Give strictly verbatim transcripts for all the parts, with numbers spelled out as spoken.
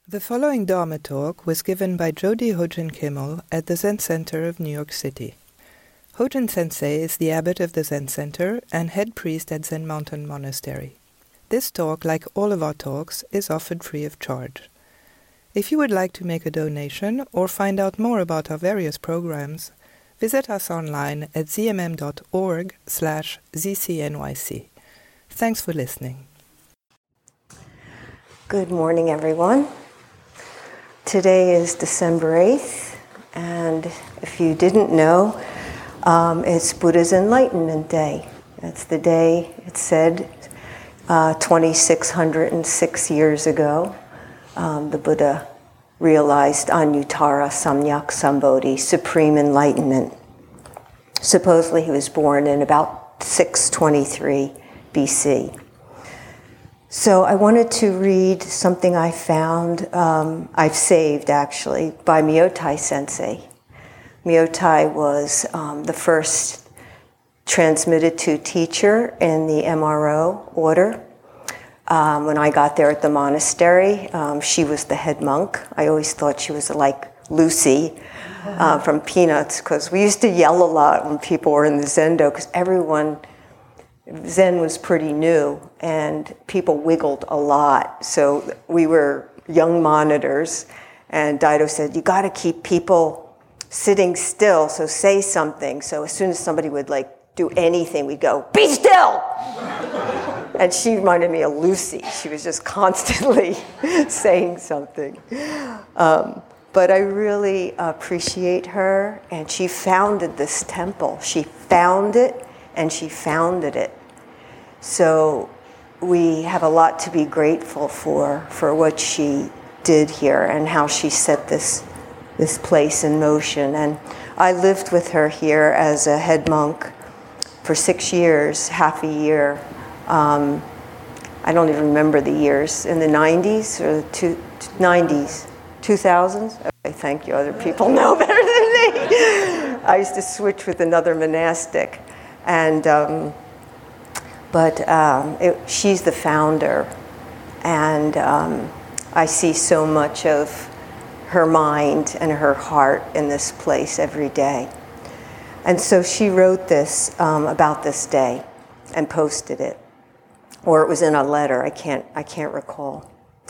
The following Dharma talk was given by Jody Hogen Kimmel at the Zen Center of New York City. Hogen Sensei is the abbot of the Zen Center and head priest at Zen Mountain Monastery. This talk, like all of our talks, is offered free of charge. If you would like to make a donation or find out more about our various programs, visit us online at zmm.org slash zcnyc. Thanks for listening. Good morning, everyone. Today is December eighth, and if you didn't know, um, it's Buddha's Enlightenment Day. That's the day, it's said, uh, twenty-six hundred six years ago, um, the Buddha realized Anuttara Samyak Sambodhi, supreme enlightenment. Supposedly he was born in about six twenty-three B C. So I wanted to read something I found, um, I've saved actually, by Myotai Sensei. Myotai was um, the first transmitted to teacher in the M R O order. Um, when I got there at the monastery, um, she was the head monk. I always thought she was like Lucy uh, from Peanuts, because we used to yell a lot when people were in the Zendo, because everyone... Zen was pretty new, and people wiggled a lot. So we were young monitors, and Daido said, you got to keep people sitting still, so say something. So as soon as somebody would like do anything, we'd go, be still! And she reminded me of Lucy. She was just constantly saying something. Um, but I really appreciate her, and she founded this temple. She found it, and she founded it. So we have a lot to be grateful for, for what she did here and how she set this, this place in motion. And I lived with her here as a head monk for six years, half a year. Um, I don't even remember the years, in the nineties or the two, nineties, two thousands? Okay, thank you, other people know better than me. I used to switch with another monastic. And... Um, But um, it, she's the founder, and um, I see so much of her mind and her heart in this place every day. And so she wrote this um, about this day and posted it, or it was in a letter. I can't, I can't recall.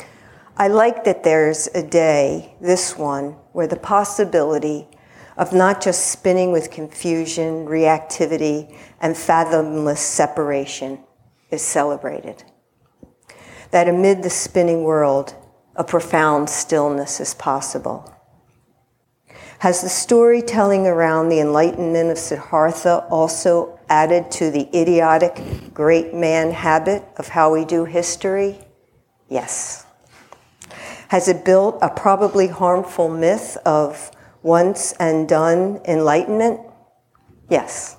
I like that there's a day, this one, where the possibility of not just spinning with confusion, reactivity, and fathomless separation is celebrated. That amid the spinning world, a profound stillness is possible. Has the storytelling around the enlightenment of Siddhartha also added to the idiotic great man habit of how we do history? Yes. Has it built a probably harmful myth of once and done enlightenment? Yes.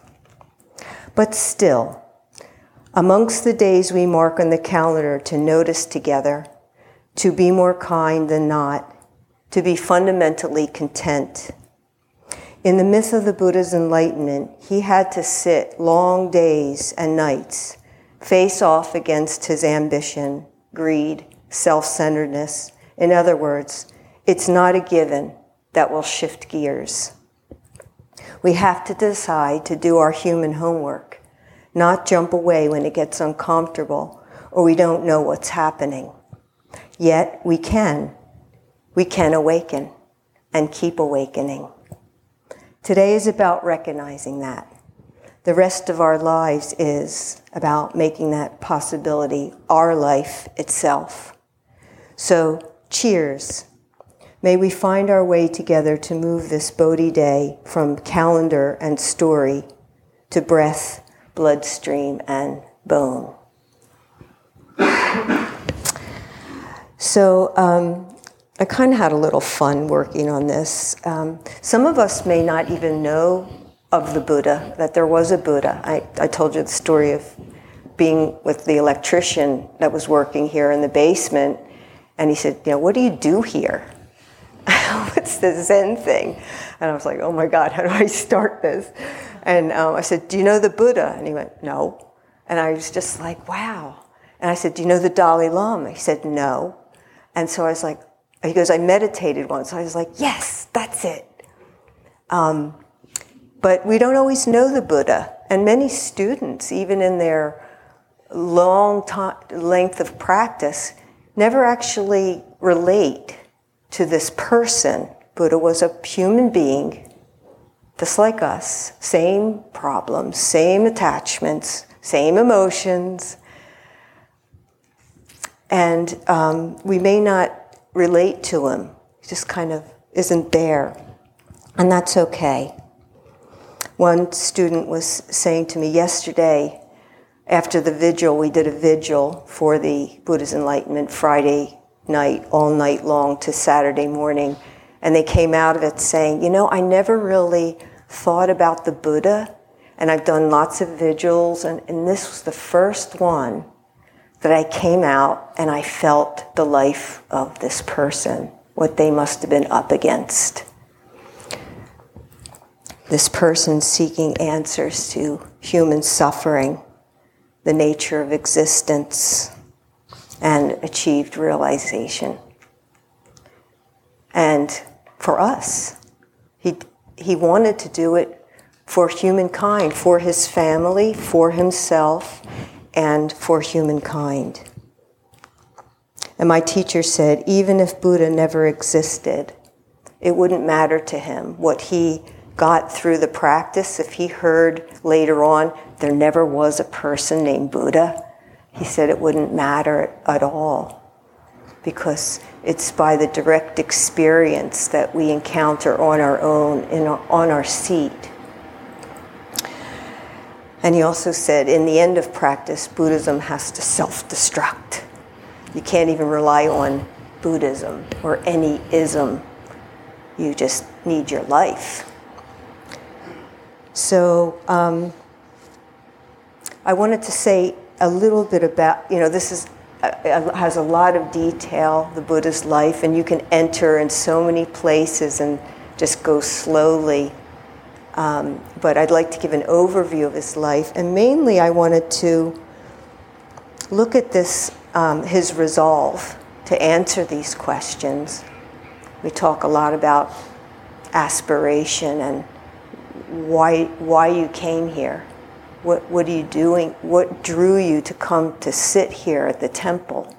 But still, amongst the days we mark on the calendar to notice together, to be more kind than not, to be fundamentally content. In the myth of the Buddha's enlightenment, he had to sit long days and nights, face off against his ambition, greed, self-centeredness. In other words, it's not a given that will shift gears. We have to decide to do our human homework, not jump away when it gets uncomfortable or we don't know what's happening. Yet we can. We can awaken and keep awakening. Today is about recognizing that. The rest of our lives is about making that possibility our life itself. So, cheers. May we find our way together to move this Bodhi day from calendar and story to breath, bloodstream, and bone. So um, I kind of had a little fun working on this. Um, some of us may not even know of the Buddha, that there was a Buddha. I, I told you the story of being with the electrician that was working here in the basement, and he said, you know, what do you do here? What's the Zen thing? And I was like, oh my God, how do I start this? And um, I said, do you know the Buddha? And he went, no. And I was just like, wow. And I said, do you know the Dalai Lama? He said, no. And so I was like, he goes, I meditated once. I was like, yes, that's it. Um, but we don't always know the Buddha. And many students, even in their long time, length of practice, never actually relate to this person. Buddha was a human being, just like us. Same problems, same attachments, same emotions. And um, we may not relate to him. He just kind of isn't there. And that's okay. One student was saying to me yesterday, after the vigil, we did a vigil for the Buddha's Enlightenment Friday night, all night long to Saturday morning. And they came out of it saying, you know, I never really thought about the Buddha, and I've done lots of vigils, and, and this was the first one that I came out and I felt the life of this person, what they must have been up against. This person seeking answers to human suffering, the nature of existence, and achieved realization. And for us, he, he wanted to do it for humankind, for his family, for himself, and for humankind. And my teacher said, even if Buddha never existed, it wouldn't matter to him what he got through the practice. If he heard later on there never was a person named Buddha, he said it wouldn't matter at all, because it's by the direct experience that we encounter on our own, in our, on our seat. And he also said, in the end of practice, Buddhism has to self-destruct. You can't even rely on Buddhism or any ism. You just need your life. So um, I wanted to say a little bit about, you know, this is uh, has a lot of detail, the Buddha's life, and you can enter in so many places and just go slowly. Um, but I'd like to give an overview of his life, and mainly I wanted to look at this, um, his resolve to answer these questions. We talk a lot about aspiration and why why you came here. What what are you doing? What drew you to come to sit here at the temple?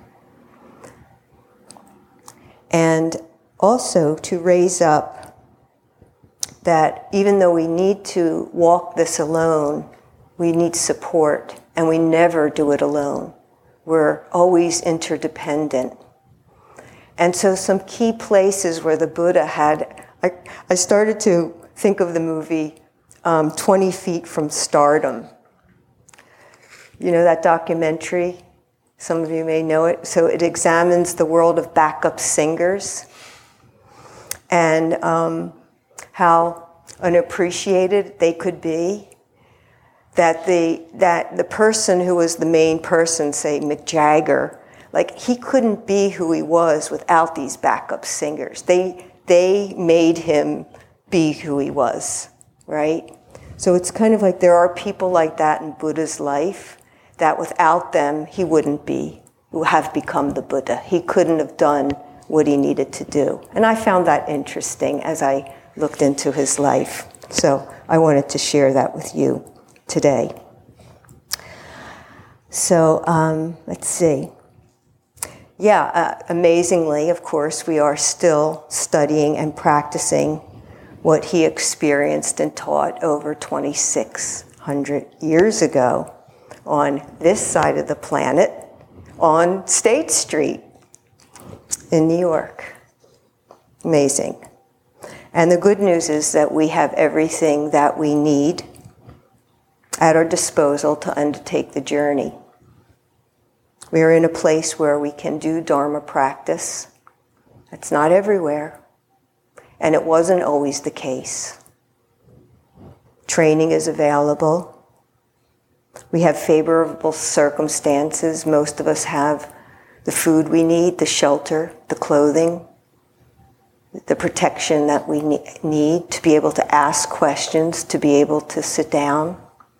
And also to raise up that even though we need to walk this alone, we need support, and we never do it alone. We're always interdependent. And so some key places where the Buddha had, I, I started to think of the movie um, twenty feet from Stardom. You know that documentary? Some of you may know it. So it examines the world of backup singers and um, how unappreciated they could be. That the that the person who was the main person, say Mick Jagger, like he couldn't be who he was without these backup singers. They they made him be who he was, right? So it's kind of like there are people like that in Buddha's life that without them he wouldn't be, who have become the Buddha. He couldn't have done what he needed to do. And I found that interesting as I looked into his life. So I wanted to share that with you today. So um, let's see. Yeah, uh, amazingly, of course, we are still studying and practicing what he experienced and taught over twenty-six hundred years ago on this side of the planet, on State Street in New York. Amazing. And the good news is that we have everything that we need at our disposal to undertake the journey. We are in a place where we can do Dharma practice. It's not everywhere, and it wasn't always the case. Training is available. We have favorable circumstances. Most of us have the food we need, the shelter, the clothing, the protection that we need to be able to ask questions, to be able to sit down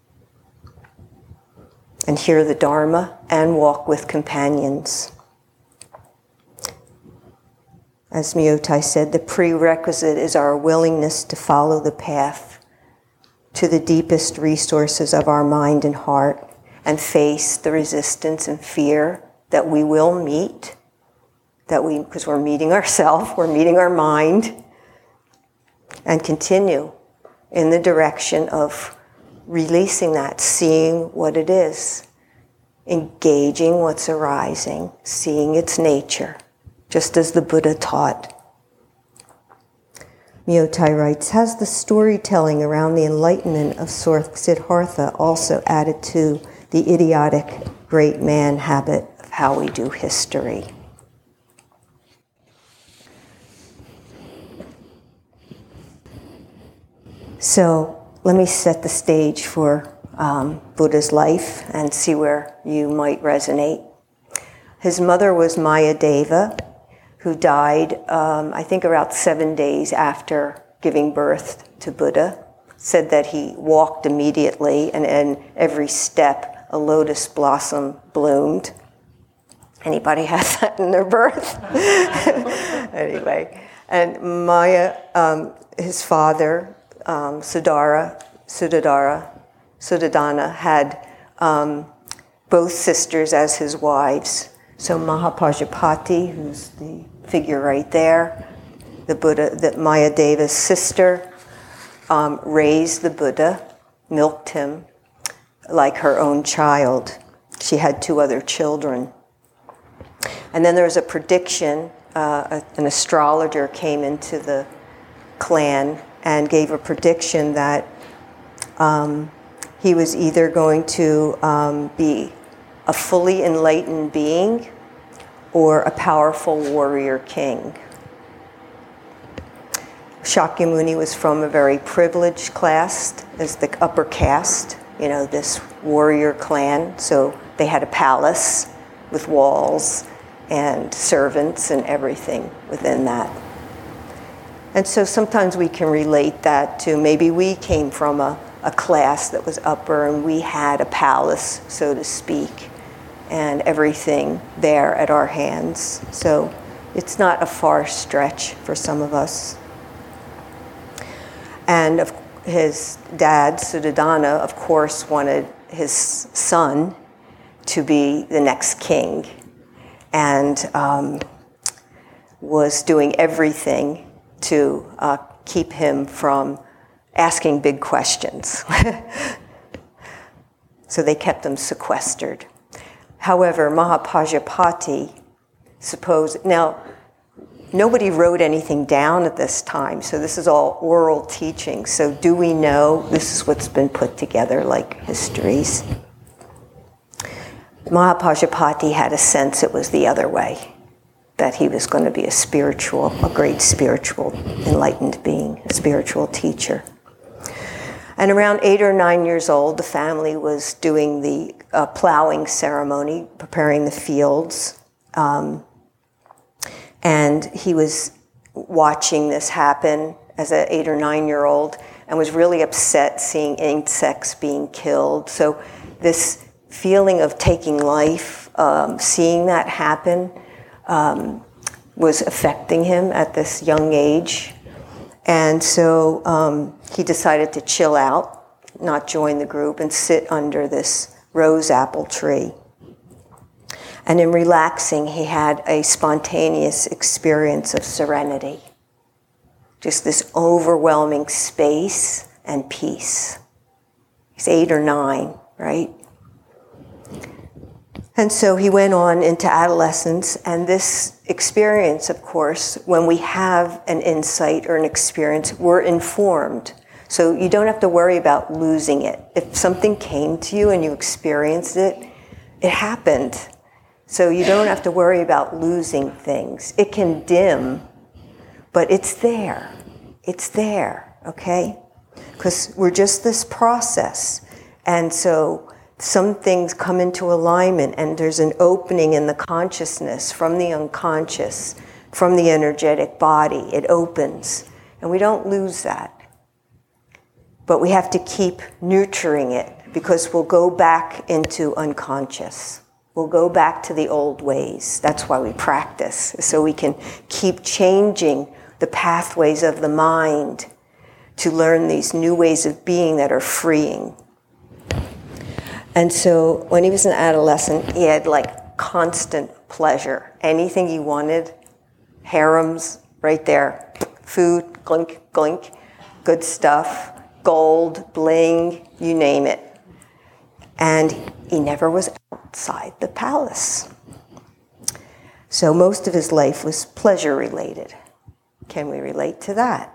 and hear the Dharma and walk with companions. As Myotai said, the prerequisite is our willingness to follow the path to the deepest resources of our mind and heart and face the resistance and fear that we will meet, that we, because we're meeting ourselves, we're meeting our mind, and continue in the direction of releasing that, seeing what it is, engaging what's arising, seeing its nature, just as the Buddha taught. Myotai writes, has the storytelling around the enlightenment of Siddhartha also added to the idiotic great man habit of how we do history? So let me set the stage for um, Buddha's life and see where you might resonate. His mother was Mayadeva, who died, um, I think, about seven days after giving birth to Buddha. Said that he walked immediately, and in every step, a lotus blossom bloomed. Anybody has that in their birth? Anyway, and Maya, um, his father, um, Sudara, Sudadara, Sudadana, had um, both sisters as his wives. So Mahapajapati, who's the figure right there, the Buddha, that Mayadeva's sister, um, raised the Buddha, milked him like her own child. She had two other children. And then there was a prediction, uh, a, an astrologer came into the clan and gave a prediction that um, he was either going to um, be a fully enlightened being or a powerful warrior king. Shakyamuni was from a very privileged class, as the upper caste, you know, this warrior clan. So they had a palace with walls and servants and everything within that. And so sometimes we can relate that to maybe we came from a, a class that was upper and we had a palace, so to speak, and everything there at our hands. So it's not a far stretch for some of us. And of his dad, Suddhodana, of course, wanted his son to be the next king, and um, was doing everything to uh, keep him from asking big questions. So they kept him sequestered. However, Mahapajapati supposed, now nobody wrote anything down at this time, so this is all oral teaching. So do we know this is what's been put together like histories? Mahapajapati had a sense it was the other way, that he was going to be a spiritual, a great spiritual enlightened being, a spiritual teacher. And around eight or nine years old, the family was doing the uh, plowing ceremony, preparing the fields. Um, and he was watching this happen as an eight or nine-year-old and was really upset seeing insects being killed. So this feeling of taking life, um, seeing that happen, um, was affecting him at this young age. And so um, he decided to chill out, not join the group, and sit under this rose apple tree. And in relaxing, he had a spontaneous experience of serenity. Just this overwhelming space and peace. He's eight or nine, right? And so he went on into adolescence, and this experience, of course, when we have an insight or an experience, we're informed. So you don't have to worry about losing it. If something came to you and you experienced it, it happened. So you don't have to worry about losing things. It can dim, but it's there. It's there, okay? Because we're just this process. And so some things come into alignment, and there's an opening in the consciousness from the unconscious, from the energetic body. It opens, and we don't lose that. But we have to keep nurturing it, because we'll go back into unconscious. we'll go back to the old ways. That's why we practice, so we can keep changing the pathways of the mind to learn these new ways of being that are freeing. And so when he was an adolescent, he had like constant pleasure. Anything he wanted, harems right there. Food, glink, glink, good stuff, gold, bling, you name it. And he never was outside the palace. So most of his life was pleasure related. Can we relate to that?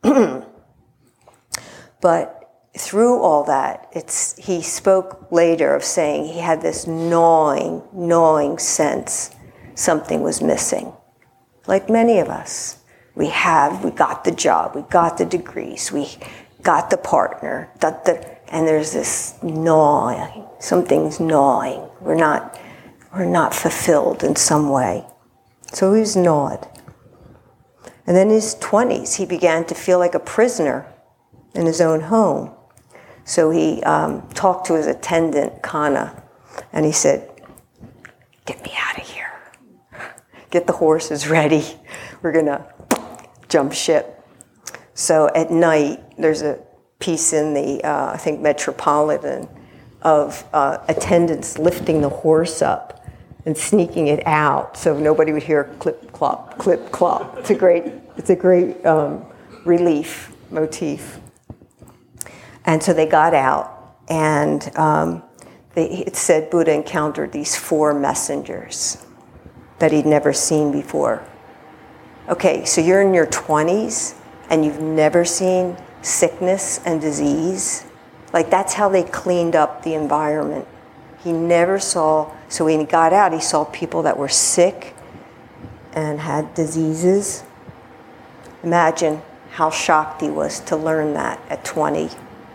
But through all that, it's, he spoke later of saying he had this gnawing, gnawing sense something was missing. Like many of us, we have, we got the job, we got the degrees, we got the partner, da, da, and there's this gnawing, something's gnawing. We're not, we're not fulfilled in some way. So he was gnawed. And then in his twenties, he began to feel like a prisoner in his own home. So he um, talked to his attendant, Kana, and he said, "Get me out of here. Get the horses ready. We're going to jump ship." So at night, there's a piece in the, uh, I think, Metropolitan of uh, attendants lifting the horse up and sneaking it out so nobody would hear clip, clop, clip, clop. It's a great, it's a great um, relief motif. And so they got out, and um, they, it said Buddha encountered these four messengers that he'd never seen before. Okay, so you're in your twenties, and you've never seen sickness and disease. Like, that's how they cleaned up the environment. He never saw, so when he got out, he saw people that were sick and had diseases. Imagine how shocked he was to learn that at twenty.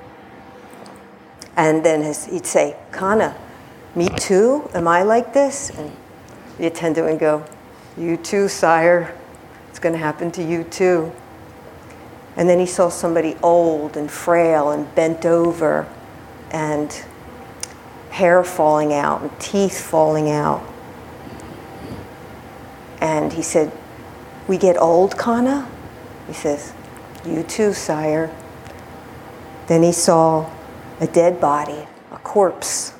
And then his, he'd say, "Kana, me too? Am I like this?" And the attendant would go, "You too, sire. It's going to happen to you too." And then he saw somebody old and frail and bent over and hair falling out and teeth falling out. And he said, "We get old, Kana?" He says, "You too, sire." Then he saw a dead body, a corpse.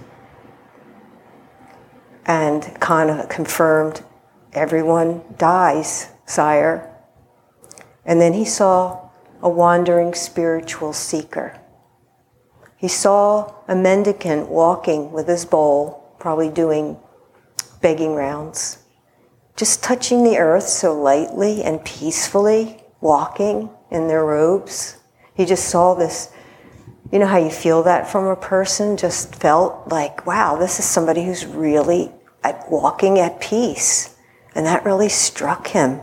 And Kana confirmed, "Everyone dies, sire." And then he saw a wandering spiritual seeker. He saw a mendicant walking with his bowl, probably doing begging rounds, just touching the earth so lightly and peacefully, walking in their robes. He just saw this. You know how you feel that from a person? Just felt like, wow, this is somebody who's really at walking at peace. And that really struck him.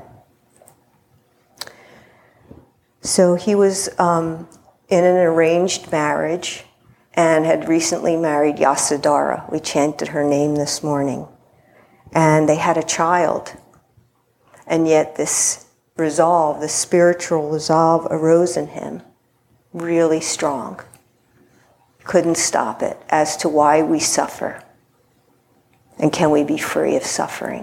So he was um, in an arranged marriage and had recently married Yasodhara. We chanted her name this morning. And they had a child. And yet this resolve, this spiritual resolve arose in him, really strong. Couldn't stop it as to why we suffer. And can we be free of suffering?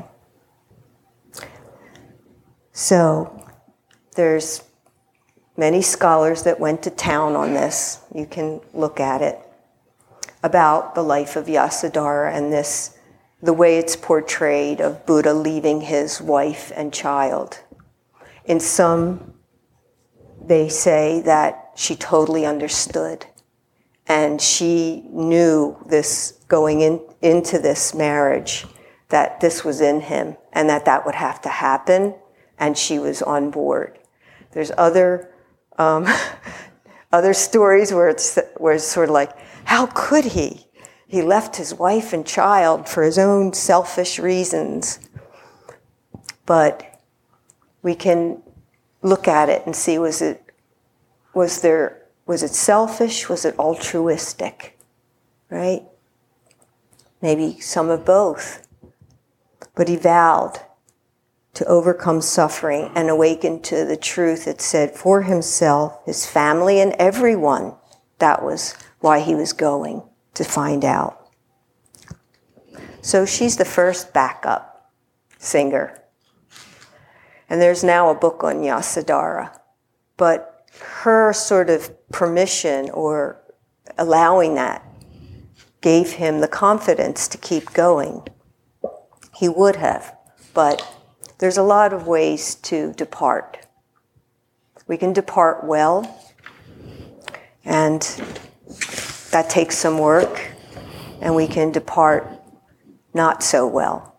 So there's many scholars that went to town on this. You can look at it, about the life of Yasodhara and this, the way it's portrayed of Buddha leaving his wife and child. In some, they say that she totally understood. And she knew this going in, into this marriage, that this was in him and that that would have to happen, and she was on board. There's other um, other stories where it's, where it's sort of like, how could he? He left his wife and child for his own selfish reasons. But we can look at it and see, was it, was there, was it selfish? Was it altruistic? Right? Maybe some of both. But he vowed to overcome suffering and awaken to the truth, it said, for himself, his family, and everyone. That was why he was going, to find out. So she's the first backup singer. And there's now a book on Yasodhara. But her sort of permission or allowing that gave him the confidence to keep going. He would have, but there's a lot of ways to depart. We can depart well, and that takes some work, and we can depart not so well.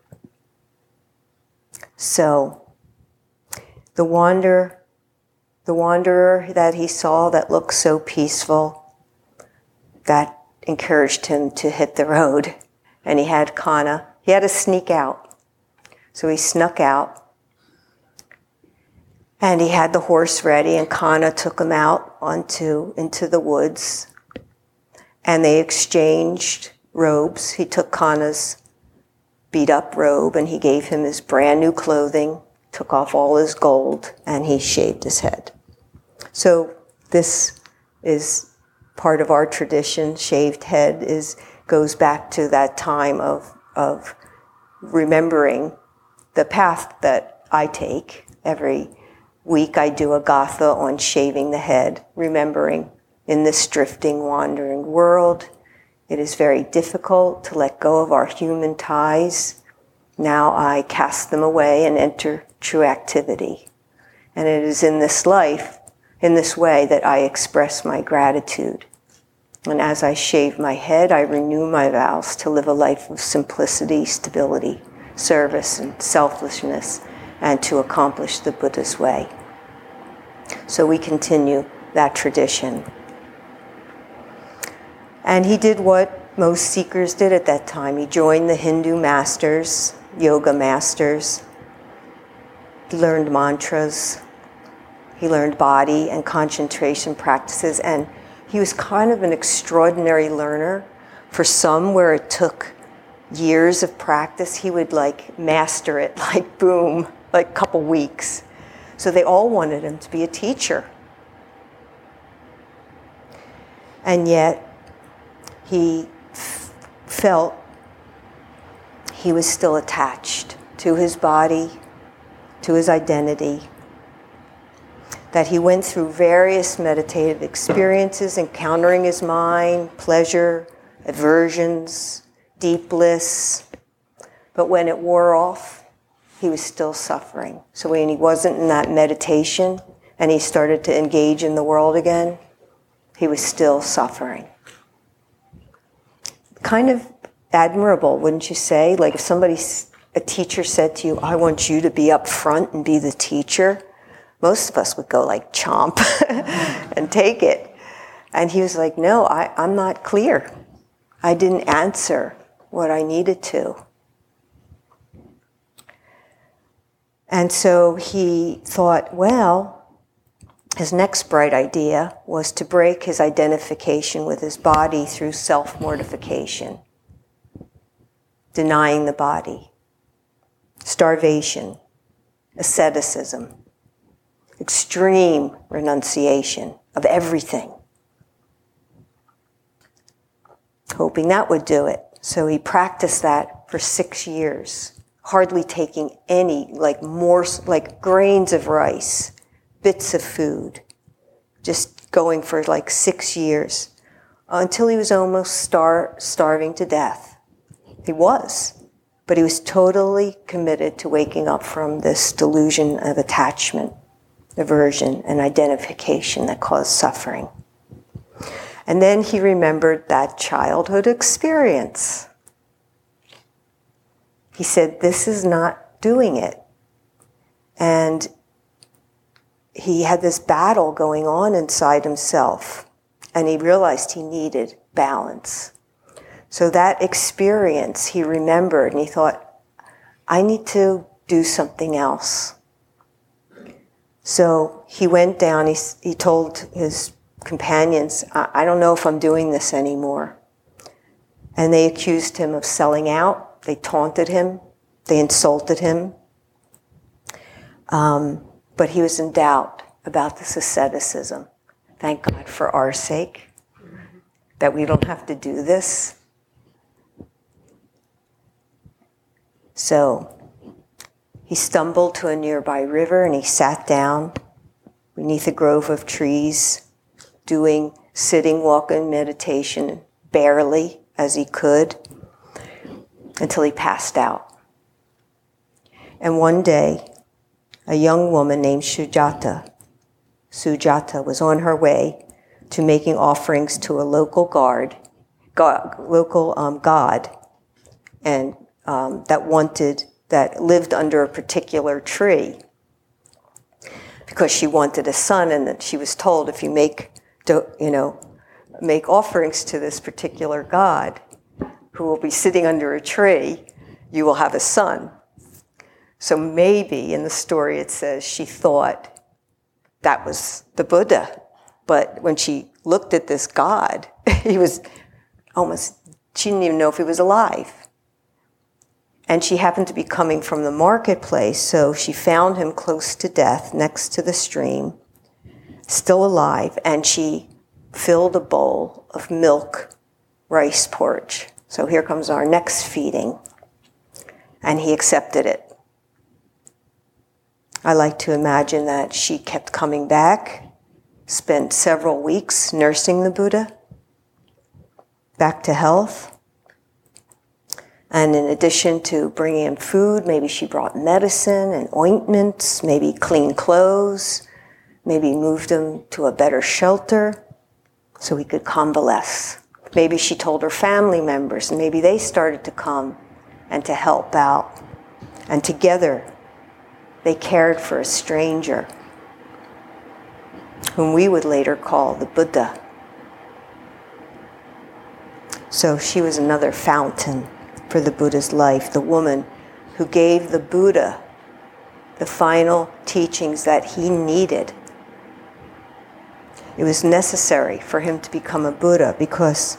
So, the wander, the wanderer that he saw that looked so peaceful, that encouraged him to hit the road. And he had Kanna, he had to sneak out. So he snuck out. And he had the horse ready, and Kanna took him out onto into the woods. And they exchanged robes. He took Kanna's beat-up robe, and he gave him his brand new clothing, took off all his gold, and he shaved his head. So this is part of our tradition. Shaved head is goes back to that time of of remembering the path that I take. Every week I do a gatha on shaving the head, remembering in this drifting, wandering world, it is very difficult to let go of our human ties. Now I cast them away and enter true activity. And it is in this life, in this way, that I express my gratitude. And as I shave my head, I renew my vows to live a life of simplicity, stability, service, and selflessness, and to accomplish the Buddha's way. So we continue that tradition. And he did what most seekers did at that time. He joined the Hindu masters, yoga masters. He learned mantras. He learned body and concentration practices. And he was kind of an extraordinary learner. For some, where it took years of practice, he would like master it like boom, like a couple weeks. So they all wanted him to be a teacher. And yet, he f- felt he was still attached to his body, to his identity, that he went through various meditative experiences, encountering his mind, pleasure, aversions, deep bliss. But when it wore off, he was still suffering. So when he wasn't in that meditation and he started to engage in the world again, he was still suffering. Kind of admirable, wouldn't you say? Like if somebody, a teacher said to you, I want you to be up front and be the teacher, most of us would go like chomp and take it. And he was like, no, I, I'm not clear. I didn't answer what I needed to. And so he thought, well, his next bright idea was to break his identification with his body through self-mortification, denying the body, starvation, asceticism, extreme renunciation of everything, hoping that would do it. So he practiced that for six years, hardly taking any, like more, like grains of rice, bits of food, just going for like six years until he was almost star- starving to death. He was, but he was totally committed to waking up from this delusion of attachment, aversion, and identification that caused suffering. And then he remembered that childhood experience. He said, this is not doing it. And he had this battle going on inside himself, and he realized he needed balance. So that experience he remembered, and he thought, I need to do something else. So he went down, he, he told his companions, I, I don't know if I'm doing this anymore. And they accused him of selling out, they taunted him, they insulted him. Um, But he was in doubt about this asceticism. Thank God for our sake, that we don't have to do this. So he stumbled to a nearby river and he sat down beneath a grove of trees, doing sitting, walking meditation barely as he could until he passed out. And one day, a young woman named Sujata, Sujata was on her way to making offerings to a local guard, god, local um, god, and um, that wanted, that lived under a particular tree, because she wanted a son, and that she was told, if you make, you know, make offerings to this particular god, who will be sitting under a tree, you will have a son. So maybe in the story it says she thought that was the Buddha. But when she looked at this god, he was almost, she didn't even know if he was alive. And she happened to be coming from the marketplace, so she found him close to death, next to the stream, still alive, and she filled a bowl of milk rice porridge. So here comes our next feeding. And he accepted it. I like to imagine that she kept coming back, spent several weeks nursing the Buddha back to health. And in addition to bringing him food, maybe she brought medicine and ointments, maybe clean clothes, maybe moved him to a better shelter so he could convalesce. Maybe she told her family members, and maybe they started to come and to help out. And together, they cared for a stranger, whom we would later call the Buddha. So she was another fountain for the Buddha's life, the woman who gave the Buddha the final teachings that he needed. It was necessary for him to become a Buddha because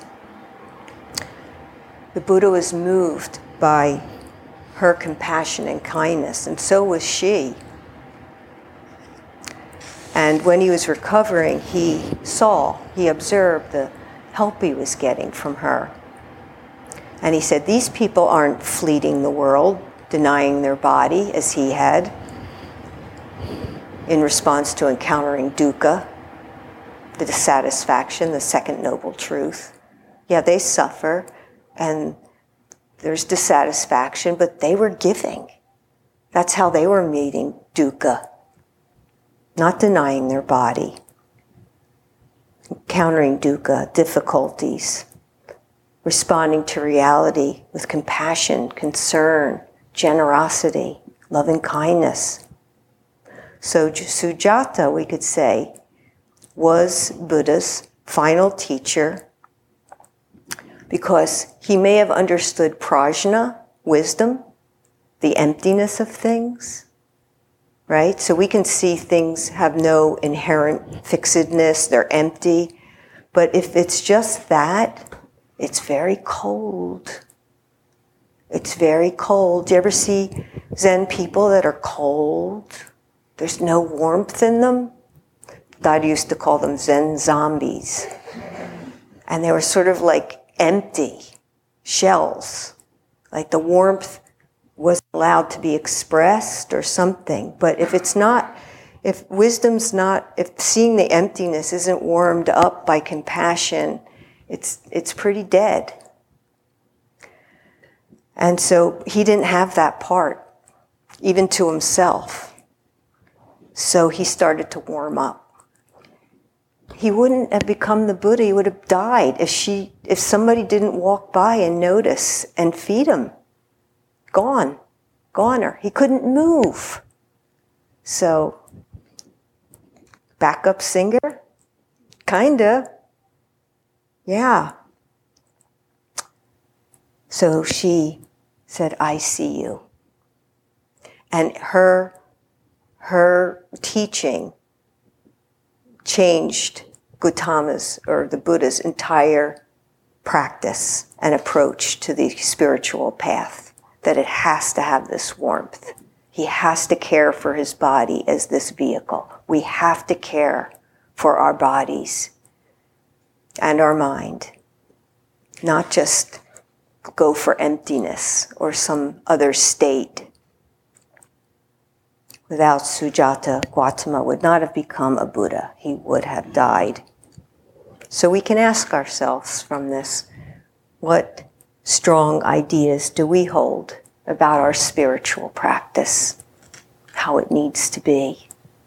the Buddha was moved by her compassion and kindness, and so was she. And when he was recovering, he saw, he observed the help he was getting from her. And he said, these people aren't fleeting the world, denying their body as he had, in response to encountering dukkha, the dissatisfaction, the second noble truth. Yeah, they suffer, and there's dissatisfaction, but they were giving. That's how they were meeting dukkha, not denying their body, encountering dukkha, difficulties, responding to reality with compassion, concern, generosity, loving kindness. So Sujata, we could say, was Buddha's final teacher because he may have understood prajna, wisdom, the emptiness of things, right? So we can see things have no inherent fixedness, they're empty. But if it's just that, it's very cold. It's very cold. Do you ever see Zen people that are cold? There's no warmth in them. Dad used to call them Zen zombies. And they were sort of like empty shells. Like the warmth wasn't allowed to be expressed or something. But if it's not, if wisdom's not, if seeing the emptiness isn't warmed up by compassion, it's it's pretty dead. And so he didn't have that part, even to himself. So he started to warm up. He wouldn't have become the Buddha, he would have died if she, if somebody didn't walk by and notice and feed him. Gone. Goner. He couldn't move. So, backup singer? Kinda. Yeah. So she said, I see you. And her, her teaching changed Gautama's, or the Buddha's, entire practice and approach to the spiritual path, that it has to have this warmth. He has to care for his body as this vehicle. We have to care for our bodies and our mind, not just go for emptiness or some other state. Without Sujata, Gautama would not have become a Buddha. He would have died. So we can ask ourselves from this, what strong ideas do we hold about our spiritual practice, how it needs to be?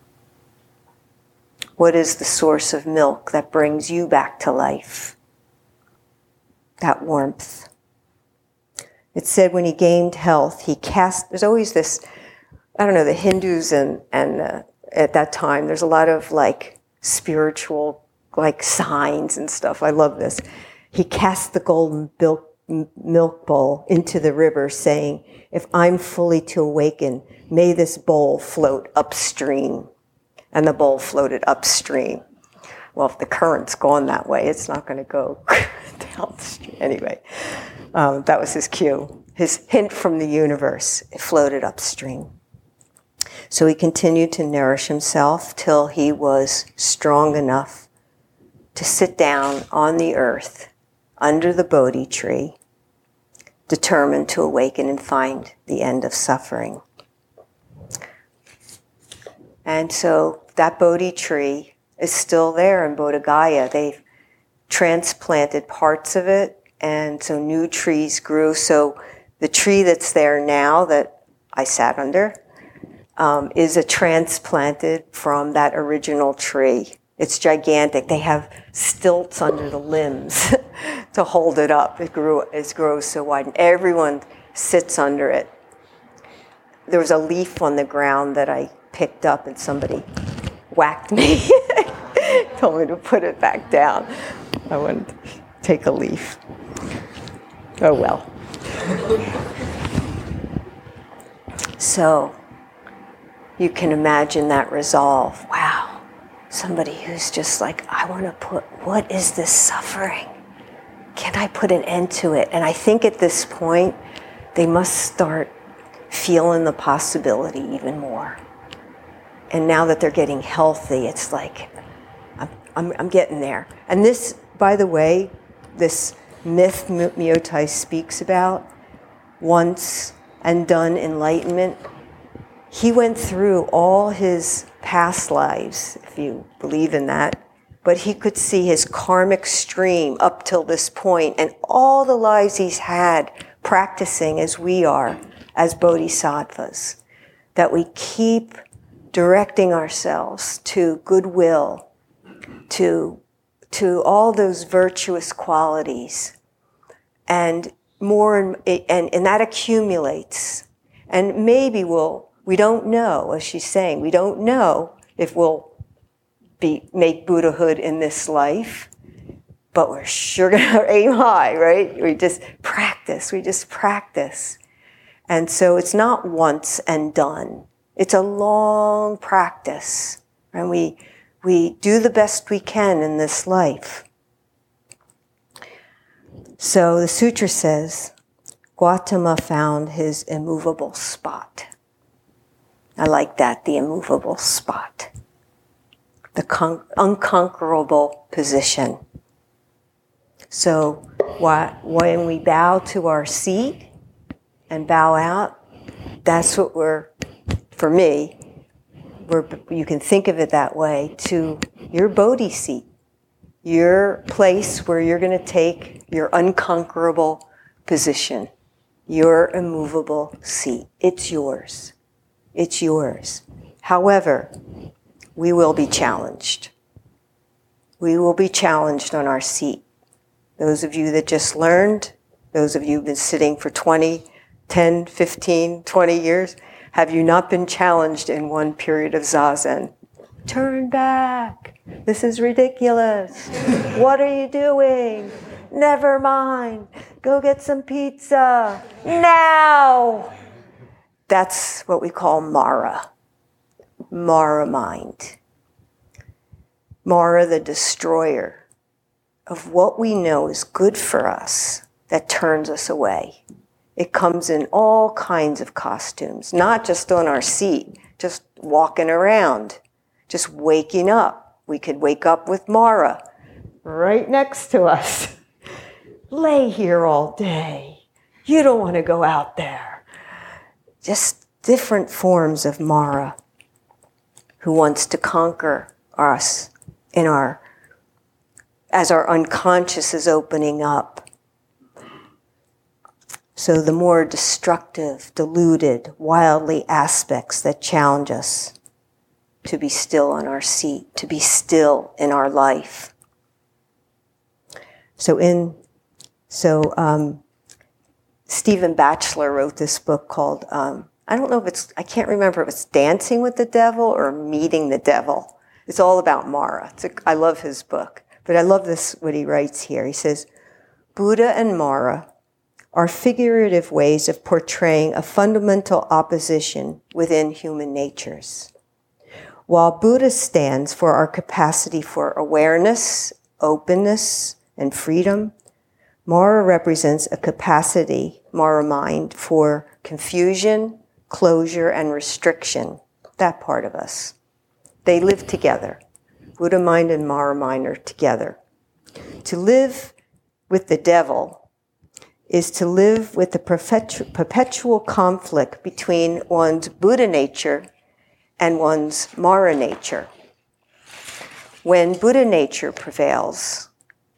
What is the source of milk that brings you back to life? That warmth. It said when he gained health, he cast, there's always this, I don't know, the Hindus and, and uh, at that time, there's a lot of like spiritual like signs and stuff. I love this. He cast the golden milk, milk bowl into the river, saying, if I'm fully to awaken, may this bowl float upstream. And the bowl floated upstream. Well, if the current's gone that way, it's not going to go downstream. Anyway, um, that was his cue. His hint from the universe, it floated upstream. So he continued to nourish himself till he was strong enough to sit down on the earth under the Bodhi tree, determined to awaken and find the end of suffering. And so that Bodhi tree is still there in Bodh Gaya. They've transplanted parts of it, and so new trees grew. So the tree that's there now that I sat under um, is a transplanted from that original tree. It's gigantic. They have stilts under the limbs to hold it up. It grew, it grows so wide, and everyone sits under it. There was a leaf on the ground that I picked up, and somebody whacked me, told me to put it back down. I wouldn't take a leaf. Oh well. So you can imagine that resolve. Wow. Somebody who's just like, I want to put, what is this suffering? Can I put an end to it? And I think at this point, they must start feeling the possibility even more. And now that they're getting healthy, it's like, I'm, I'm, I'm getting there. And this, by the way, this myth Myotai speaks about, once and done enlightenment, he went through all his past lives, if you believe in that, but he could see his karmic stream up till this point and all the lives he's had practicing as we are, as bodhisattvas, that we keep directing ourselves to goodwill, to, to all those virtuous qualities, and more, and, and, and that accumulates. And maybe we'll, we don't know, as she's saying, we don't know if we'll be, make Buddhahood in this life, but we're sure gonna aim high, right? We just practice, we just practice. And so it's not once and done. It's a long practice. And we, we do the best we can in this life. So the sutra says, Gautama found his immovable spot. I like that, the immovable spot. The con- unconquerable position. So wh- when we bow to our seat and bow out, that's what we're, for me, we're, you can think of it that way, to your Bodhi seat, your place where you're going to take your unconquerable position, your immovable seat. It's yours. It's yours. However, we will be challenged. We will be challenged on our seat. Those of you that just learned, those of you who've been sitting for twenty, ten, fifteen, twenty years, have you not been challenged in one period of Zazen? Turn back. This is ridiculous. What are you doing? Never mind. Go get some pizza. Now. That's what we call Mara. Mara mind. Mara, the destroyer of what we know is good for us, that turns us away. It comes in all kinds of costumes, not just on our seat, just walking around, just waking up. We could wake up with Mara right next to us. Lay here all day. You don't want to go out there. Just different forms of Mara, who wants to conquer us in our, as our unconscious is opening up. So the more destructive, deluded, wildly aspects that challenge us to be still on our seat, to be still in our life. So in, so um, Stephen Batchelor wrote this book called, um, I don't know if it's, I can't remember if it's Dancing with the Devil or Meeting the Devil. It's all about Mara. It's a, I love his book, but I love this, what he writes here. He says, Buddha and Mara are figurative ways of portraying a fundamental opposition within human natures. While Buddha stands for our capacity for awareness, openness, and freedom, Mara represents a capacity, Mara mind, for confusion, closure, and restriction, that part of us. They live together. Buddha mind and Mara mind are together. To live with the devil is to live with the perpetu- perpetual conflict between one's Buddha nature and one's Mara nature. When Buddha nature prevails,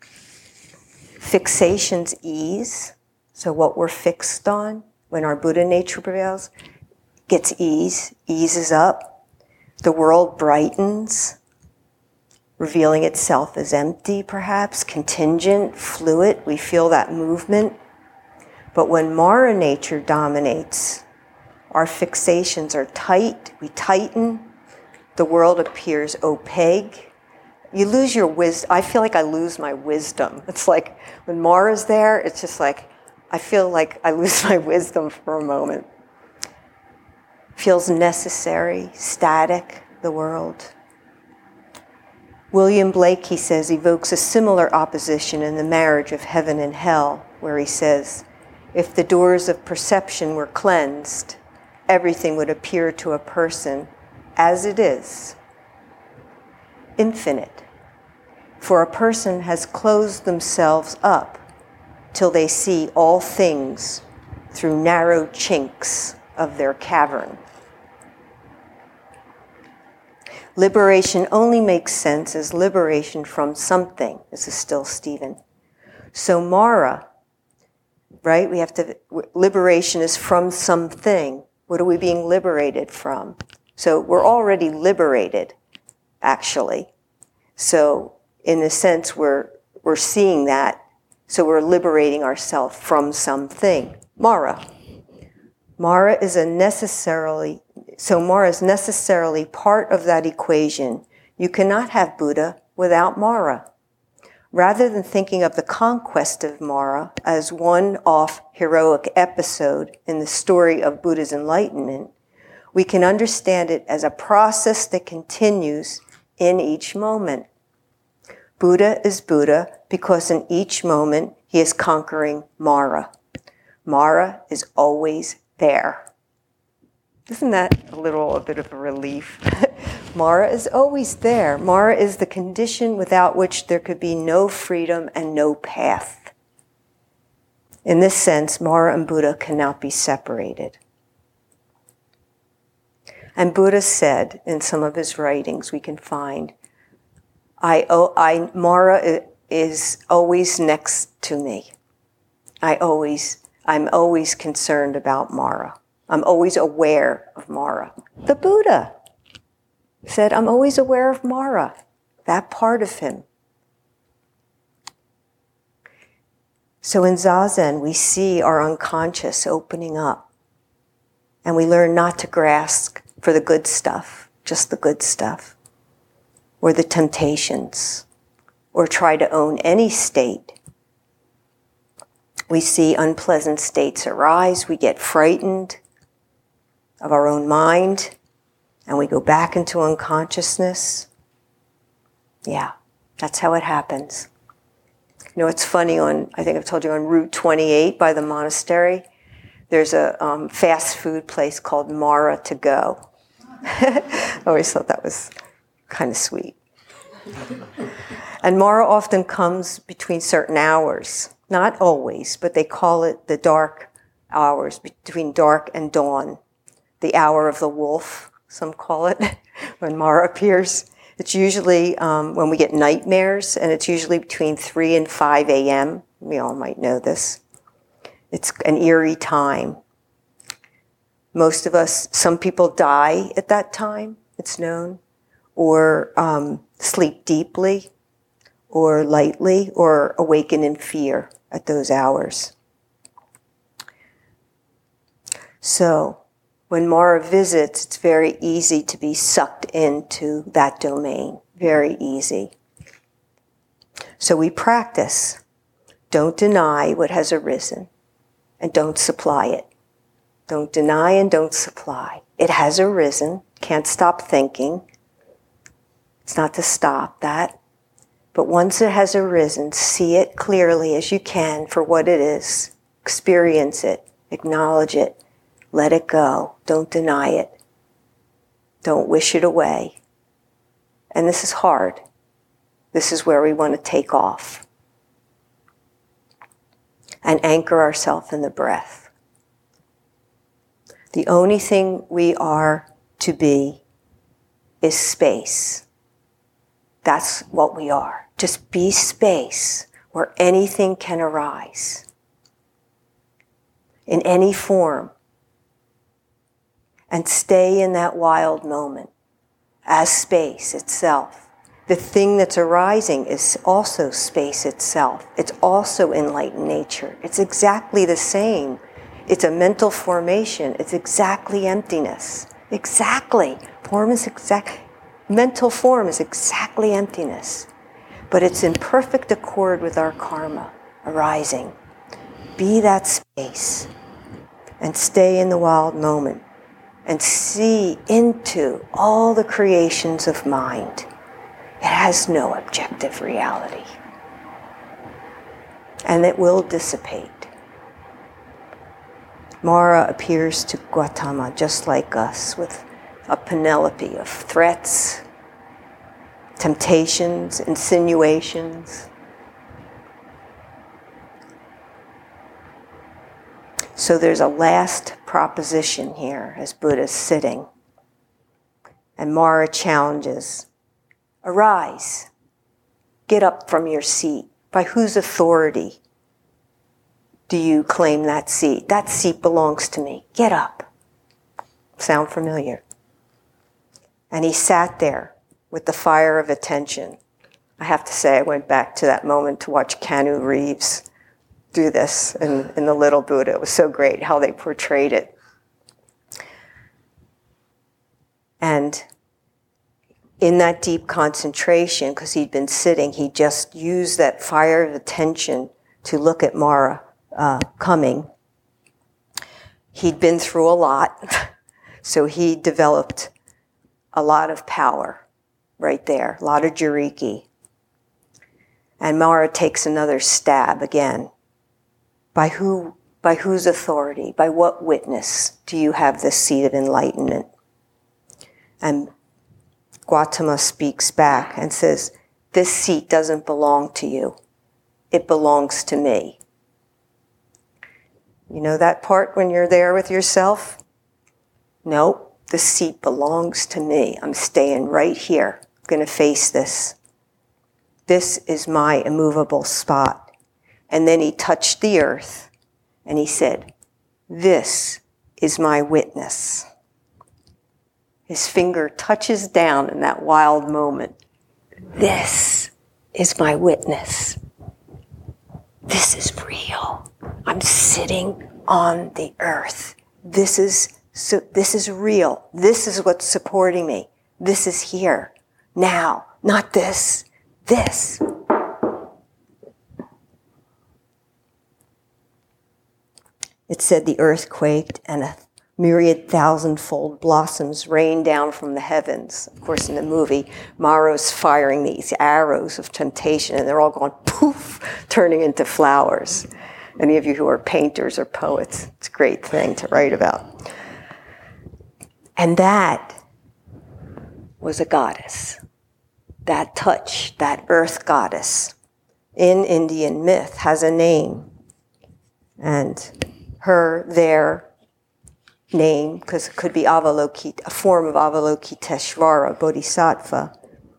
fixations ease. So what we're fixed on, when our Buddha nature prevails, gets ease, eases up. The world brightens, revealing itself as empty, perhaps, contingent, fluid. We feel that movement. But when Mara nature dominates, our fixations are tight, we tighten, the world appears opaque. You lose your wisdom. I feel like I lose my wisdom. It's like when Mara's there, it's just like, I feel like I lose my wisdom for a moment. Feels necessary, static, the world. William Blake, he says, evokes a similar opposition in The Marriage of Heaven and Hell, where he says, if the doors of perception were cleansed, everything would appear to a person as it is, infinite. For a person has closed themselves up till they see all things through narrow chinks of their cavern. Liberation only makes sense as liberation from something. This is still Stephen. So Mara, right? We have to, liberation is from something. What are we being liberated from? So we're already liberated, actually. So in a sense, we're we're seeing that. So we're liberating ourselves from something. Mara. Mara is a necessarily, so Mara is necessarily part of that equation. You cannot have Buddha without Mara. Rather than thinking of the conquest of Mara as one-off heroic episode in the story of Buddha's enlightenment, we can understand it as a process that continues in each moment. Buddha is Buddha because in each moment he is conquering Mara. Mara is always there. Isn't that a little a bit of a relief? Mara is always there. Mara is the condition without which there could be no freedom and no path. In this sense, Mara and Buddha cannot be separated. And Buddha said in some of his writings, we can find, I, oh, I, Mara is always next to me. I always, I'm always concerned about Mara. I'm always aware of Mara. The Buddha said, I'm always aware of Mara, that part of him. So in Zazen, we see our unconscious opening up, and we learn not to grasp for the good stuff, just the good stuff, or the temptations, or try to own any state. We see unpleasant states arise, we get frightened of our own mind, and we go back into unconsciousness. Yeah, that's how it happens. You know, it's funny, on, I think I've told you, on Route twenty-eight by the monastery, there's a um, fast food place called Mara to Go. I always thought that was kind of sweet. And Mara often comes between certain hours. Not always, but they call it the dark hours between dark and dawn, the hour of the wolf, some call it, when Mara appears. It's usually um, when we get nightmares, and it's usually between three and five a.m. We all might know this. It's an eerie time. Most of us, some people die at that time, it's known, or um, sleep deeply, or lightly, or awaken in fear at those hours. So, when Mara visits, it's very easy to be sucked into that domain. Very easy. So we practice. Don't deny what has arisen, and don't supply it. Don't deny and don't supply. It has arisen. Can't stop thinking. It's not to stop that. But once it has arisen, see it clearly as you can for what it is. Experience it. Acknowledge it. Let it go. Don't deny it. Don't wish it away. And this is hard. This is where we want to take off. And anchor ourselves in the breath. The only thing we are to be is space. That's what we are. Just be space where anything can arise. In any form. And stay in that wild moment as space itself. The thing that's arising is also space itself. It's also enlightened nature. It's exactly the same. It's a mental formation. It's exactly emptiness. Exactly. Form is exact. Mental form is exactly emptiness. But it's in perfect accord with our karma arising. Be that space and stay in the wild moment. And see into all the creations of mind. It has no objective reality. And it will dissipate. Mara appears to Gautama just like us, with a panoply of threats, temptations, insinuations. So there's a last proposition here as Buddha's sitting. And Mara challenges, arise, get up from your seat. By whose authority do you claim that seat? That seat belongs to me. Get up. Sound familiar? And he sat there with the fire of attention. I have to say, I went back to that moment to watch Keanu Reeves do this in, in The Little Buddha. It was so great how they portrayed it. And in that deep concentration, because he'd been sitting, he just used that fire of attention to look at Mara uh, coming. He'd been through a lot, so he developed a lot of power right there, a lot of jiriki. And Mara takes another stab again. By who, by whose authority, by what witness do you have this seat of enlightenment? And Gautama speaks back and says, this seat doesn't belong to you. It belongs to me. You know that part when you're there with yourself? No, the seat belongs to me. I'm staying right here. I'm going to face this. This is my immovable spot. And then he touched the earth and he said, this is my witness. His finger touches down in that wild moment. This is my witness. This is real. I'm sitting on the earth. This is, so, this is real. This is what's supporting me. This is here, now, not this, this. It said the earth quaked and a myriad thousand-fold blossoms rained down from the heavens. Of course, in the movie, Maro's firing these arrows of temptation, and they're all going poof, turning into flowers. Any of you who are painters or poets, it's a great thing to write about. And that was a goddess. That touch, that earth goddess, in Indian myth has a name. And her their name, because it could be Avalokita, a form of Avalokiteshvara, Bodhisattva.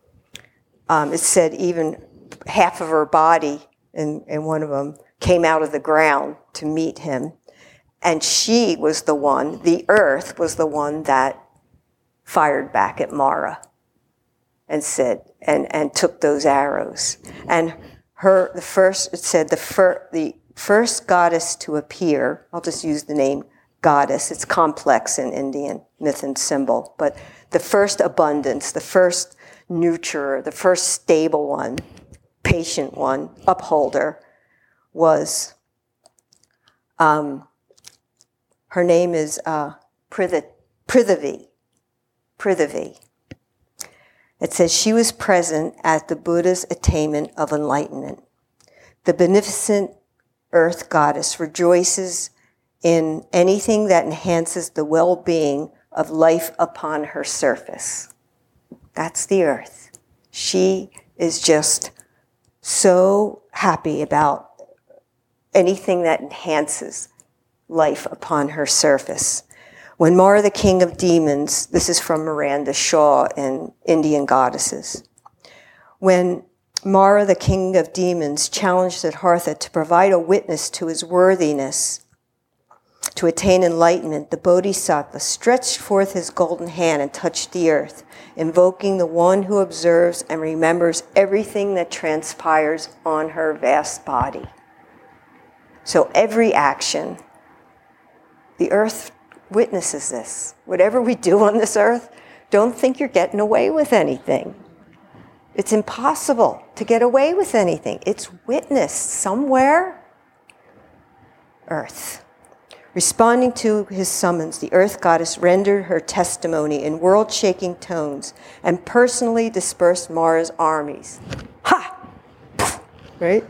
Um, it said even half of her body, and, and one of them, came out of the ground to meet him. And she was the one, the earth was the one that fired back at Mara and said, and, and took those arrows. And her, the first, it said the, fir, the first goddess to appear, I'll just use the name goddess, it's complex in Indian myth and symbol, but the first abundance, the first nurturer, the first stable one, patient one, upholder, was, um, her name is uh, Prithavi. Prithavi. It says she was present at the Buddha's attainment of enlightenment. The beneficent earth goddess rejoices in anything that enhances the well-being of life upon her surface. That's the earth. She is just so happy about anything that enhances life upon her surface. When Mara, the king of demons, this is from Miranda Shaw in Indian Goddesses. When Mara, the king of demons, challenged Siddhartha to provide a witness to his worthiness to attain enlightenment, the Bodhisattva stretched forth his golden hand and touched the earth, invoking the one who observes and remembers everything that transpires on her vast body. So every action, the earth witnesses this. Whatever we do on this earth, don't think you're getting away with anything. It's impossible to get away with anything. It's witnessed somewhere. Earth. Responding to his summons, the earth goddess rendered her testimony in world-shaking tones and personally dispersed Mara's armies. Ha! Right?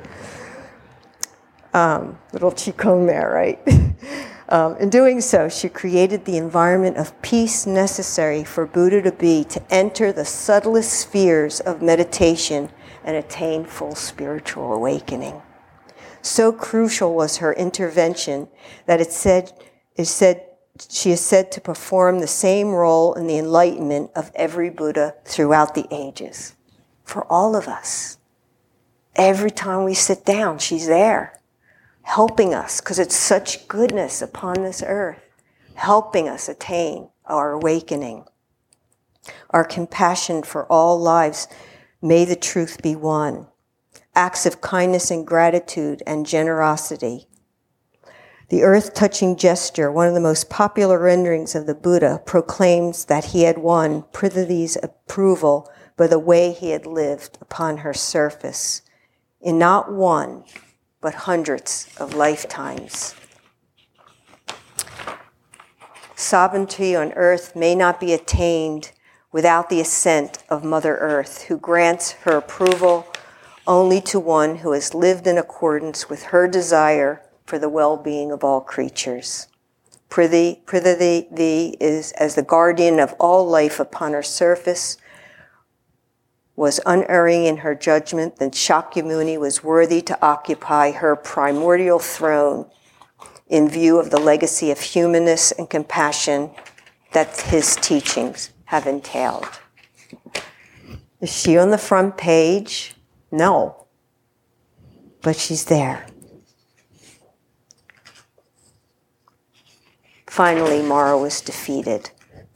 Um, little Qigong there, right? um, in doing so, she created the environment of peace necessary for Buddha to be, to enter the subtlest spheres of meditation and attain full spiritual awakening. So crucial was her intervention that it said, it said she is said to perform the same role in the enlightenment of every Buddha throughout the ages. For all of us. Every time we sit down, she's there, helping us, because it's such goodness upon this earth, helping us attain our awakening. Our compassion for all lives, may the truth be one. Acts of kindness and gratitude and generosity. The earth-touching gesture, one of the most popular renderings of the Buddha, proclaims that he had won Prithavi's approval by the way he had lived upon her surface in not one, but hundreds of lifetimes. Sovereignty on earth may not be attained without the assent of Mother Earth, who grants her approval only to one who has lived in accordance with her desire for the well-being of all creatures. Prithavi, Prithavi is, as the guardian of all life upon her surface, was unerring in her judgment that Shakyamuni was worthy to occupy her primordial throne in view of the legacy of humanness and compassion that his teachings have entailed. Is she on the front page? No, but she's there. Finally, Mara was defeated.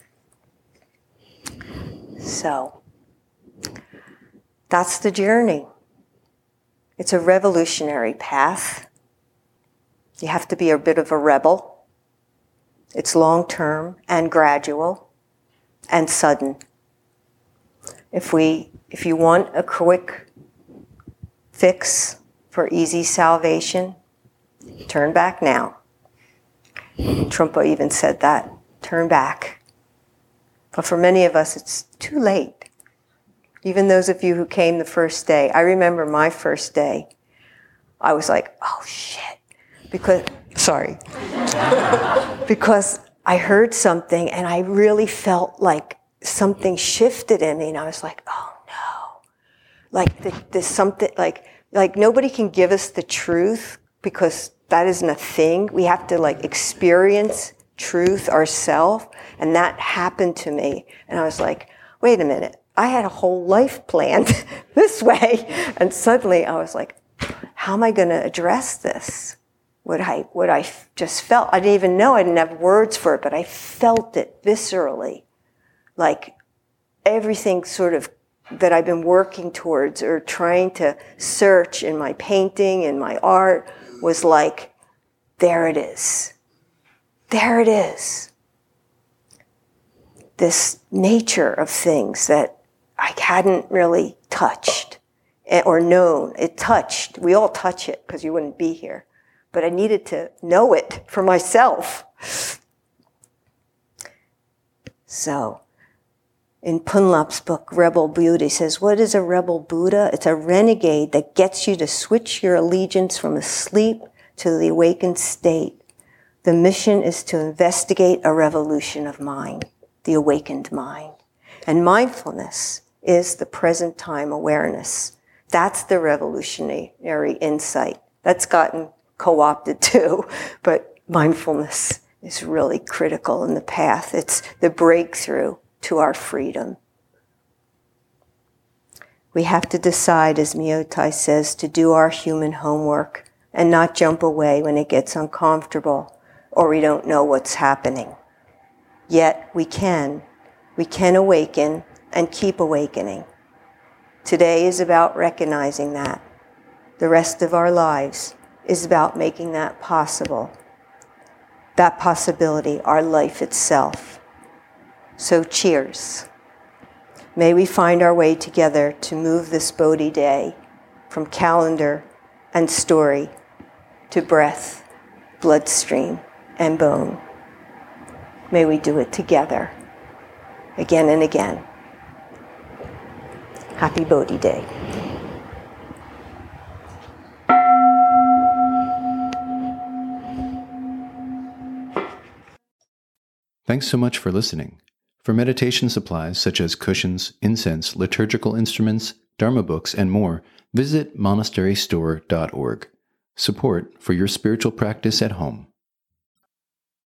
So, that's the journey. It's a revolutionary path. You have to be a bit of a rebel. It's long-term and gradual and sudden. If we, if you want a quick fix for easy salvation, turn back now. Trungpa even said that, turn back. But for many of us, it's too late. Even those of you who came the first day, I remember my first day, I was like, oh shit, because, sorry, because I heard something and I really felt like something shifted in me and I was like, oh no. Like there's something, like, like nobody can give us the truth because that isn't a thing. We have to like experience truth ourselves. And that happened to me. And I was like, wait a minute. I had a whole life planned this way. And suddenly I was like, how am I going to address this? What I, what I just felt. I didn't even know. I didn't have words for it, but I felt it viscerally. Like everything sort of that I've been working towards or trying to search in my painting and my art was like, there it is. There it is. This nature of things that I hadn't really touched or known. It touched. We all touch it because you wouldn't be here. But I needed to know it for myself. So, in Punlap's book, Rebel Beauty, says, what is a rebel Buddha? It's a renegade that gets you to switch your allegiance from asleep to the awakened state. The mission is to investigate a revolution of mind, the awakened mind. And mindfulness is the present time awareness. That's the revolutionary insight. That's gotten co-opted too, but mindfulness is really critical in the path. It's the breakthrough to our freedom. We have to decide, as Myotai says, to do our human homework and not jump away when it gets uncomfortable or we don't know what's happening. Yet we can. We can awaken and keep awakening. Today is about recognizing that. The rest of our lives is about making that possible. That possibility, our life itself. So cheers. May we find our way together to move this Bodhi day from calendar and story to breath, bloodstream, and bone. May we do it together, again and again. Happy Bodhi Day. Thanks so much for listening. For meditation supplies such as cushions, incense, liturgical instruments, Dharma books, and more, visit monastery store dot org. Support for your spiritual practice at home.